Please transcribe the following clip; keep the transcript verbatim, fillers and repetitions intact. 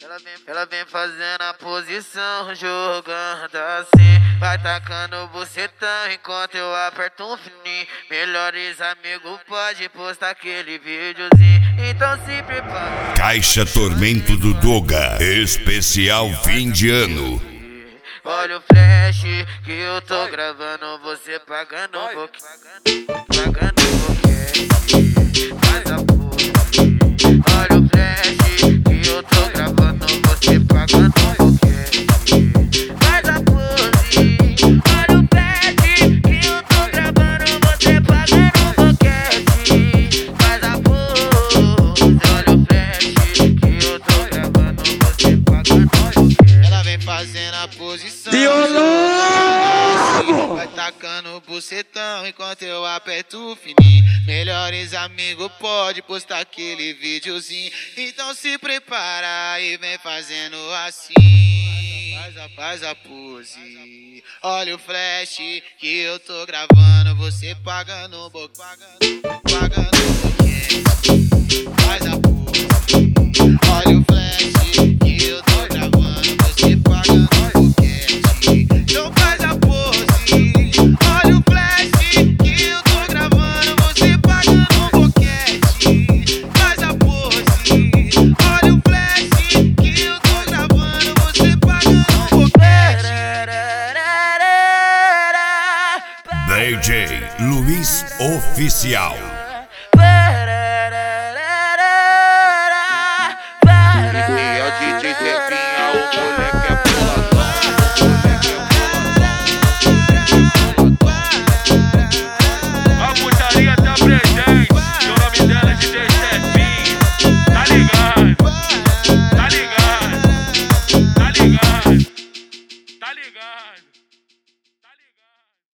Ela vem, ela vem fazendo a posição, jogando assim. Vai tacando bucetão enquanto eu aperto um fininho. Melhores amigos pode postar aquele videozinho. Então se prepara. Caixa Tormento do Doga, especial fim de ano. Olha o flash que eu tô gravando, você pagando um pouquinho. Pagando um pouquinho. Faz a porra. Olha o flash que eu tô gravando, você pagando um pouquinho. Faz a pose. Olha o flash que eu tô gravando, você pagando um pouquinho. Faz a pose. Olha o flash que eu tô gravando, você pagando um pouquinho. Ela vem fazendo a posição. Vai tacando o bucetão enquanto eu aperto o fininho. Melhores amigos pode postar aquele videozinho. Então se prepara e vem fazendo assim. Faz a, faz a pose. Olha o flash que eu tô gravando, você pagando um pouco, pagando, pagando um pouquinho. Faz a pose. Olha o flash que eu tô gravando, você pagando um pouquinho. Então faz a pose. Olha o flash que eu tô gravando, você pagando um boquete. Faz a pose. Olha o flash que eu tô gravando, você pagando um boquete. D J Luiz Oficial. E é o D J Zefinha, o moleque é boladão. A putaria tá presente, e o nome dela é D J Zefinha. Tá ligado? Tá ligado? Tá ligado? Tá ligado?